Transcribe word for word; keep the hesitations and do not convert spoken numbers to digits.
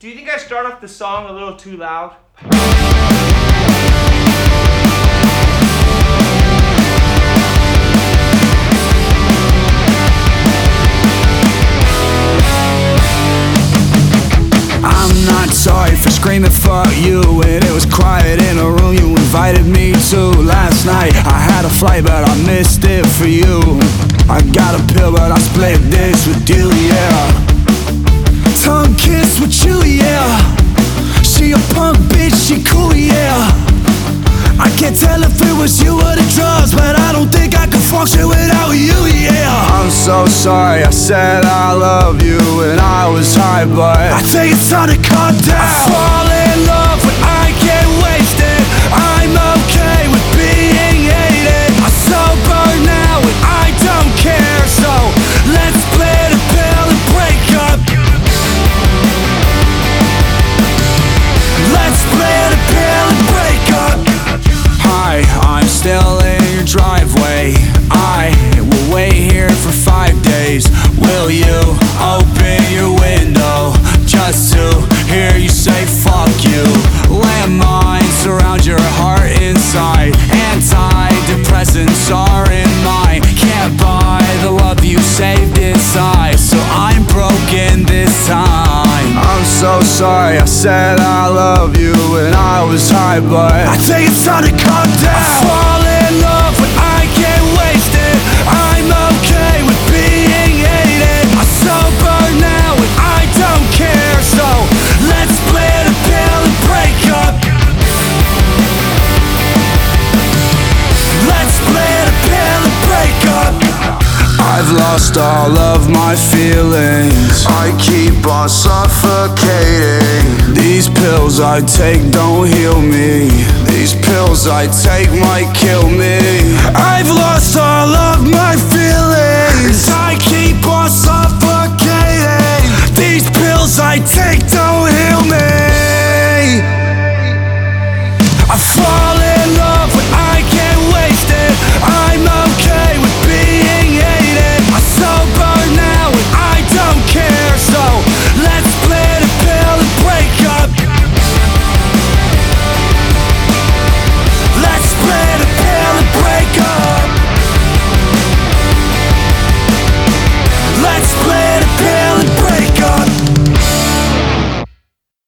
Do you think I start off the song a little too loud? I'm not sorry for screaming fuck you when it was quiet in a room you invited me to. Last night I had a flight but I missed it for you. I got a pill but I split this with you, yeah. Tongue kiss with you, yeah. She a punk bitch, she cool, yeah. I can't tell if it was you or the drugs, but I don't think I could function without you, yeah. I'm so sorry, I said I love you when I was high, but I think it's time to calm down. I fall in love when I get wasted. I'm okay with being hated. I'm sober now and I don't care, so let's split a pill and break up. Let's split a pill and break up. Hi, I'm still in your driveway. I will wait here for five days. Will you open your window just to hear you say fuck you? Landmines surround your heart inside. Antidepressants are in mine. Can't buy the love you saved inside, so I'm broken this time. I'm so sorry, I said I love you when I was high, but I think it's time to calm down. I fall in love when I get wasted. I'm okay with being hated. I'm sober now and I don't care, so let's split a pill and break up. Let's split a pill and break up. I've lost all of my feelings. I keep on suffocating. These pills I take don't heal me. These pills I take might kill me. I've lost all of my feelings.